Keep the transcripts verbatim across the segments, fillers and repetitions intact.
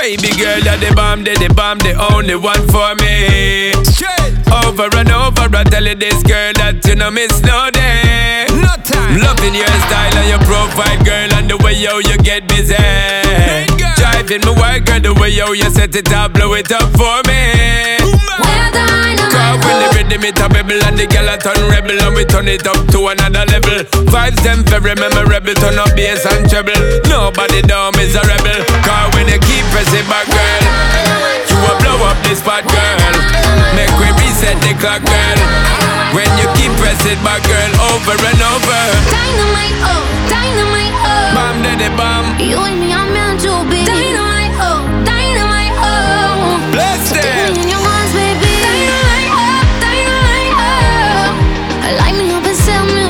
Baby girl, you're the bomb, they the bomb, the only one for me. Straight over and over, I tell you this girl that you know miss no day. No time. Loving your style and your profile, girl, and the way yo you get busy. Driving my work, girl, the way yo you set it up, blow it up for me. Cause when the rhythm it a bubble and the girl a turn rebel and we turn it up to another level. Vibes them very memorable, turn up bass and treble. Nobody down is a rebel. Cause when you keep pressing back, girl, you will blow up this spot, girl. Make we reset the clock, girl. When you keep pressing back, girl, over and over. Dynamite, oh, dynamite, oh. Bomb daddy bomb. You and me are meant to be. Dynamite, oh, dynamite, oh. Bless them. Take me in your arms, baby. Dynamite, oh, dynamite, oh. Light me up and set me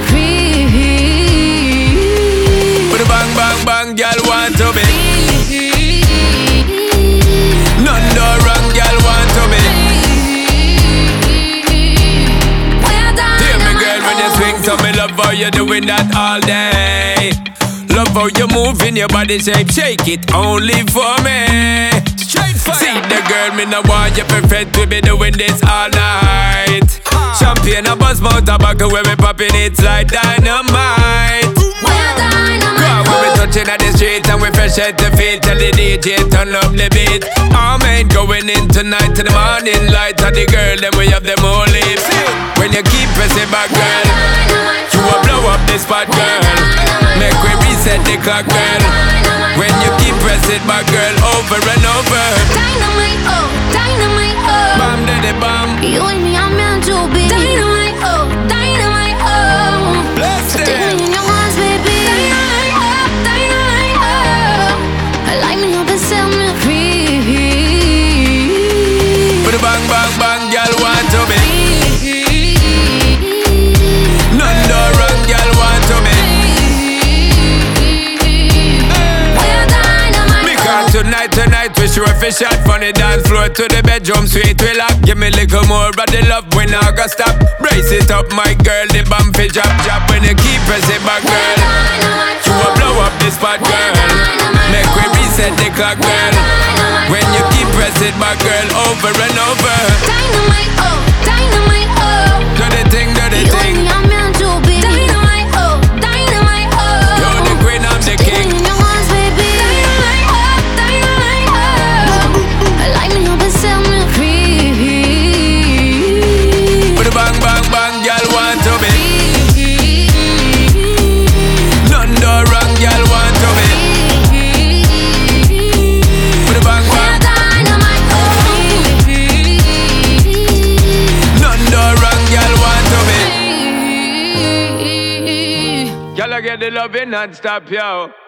free. Put a bang, bang, bang, girl want to be. None no wrong, girl want to be. Hear me, girl, when you swing to me, love how you doing that all day. Love how you moving your body shape, shake it only for me. Straight fire. See the girl, me no want you perfect, we be doing this all night. Champagne, a buzz, mouth, tobacco, when we popping it's like dynamite. When we touching at the street and we fresh at the feet, tell the D J turn up the beat. Our man going in tonight to the morning light, and the girl then we have them all lips. When you keep pressing back, girl, you will blow up this spot, girl. Make we reset the clock, girl. When you keep pressing back, girl, over and over. Dynamite, oh, dynamite, oh. Bomb daddy bomb. You and me are meant to be. Dynamite, oh, dynamite, oh. Bless them. Take me in your arms, baby. Dynamite, oh, dynamite, oh. Light me up and set me free. Put a bang, bang, bang, girl want to be. None no wrong, girl want to be. Because tonight, tonight we sure fi shot from the dance floor to the bedroom sweet we lock. Give me a little more of the love when I go stop. Brace it up, my girl, the bomb fi drop, drop. When you keep pressing back, girl, you will blow up this spot, girl. Make we reset the clock, girl. When you keep pressing back, girl, over and over. Dynamite, oh, dynamite, oh. Do the thing, do the You thing. and me are meant to be. Dynamite, oh, dynamite, oh. You're the queen, I'm the Take king. me in your arms, baby. Dynamite, oh, dynamite, oh. Light me up and set me free. Put a bang, bang, bang, girl want to be. None no wrong, girl want to be. Put a bang, bang. Dynamite, oh. None no wrong, girl want to be. Girl, I get the loving non-stop, yo.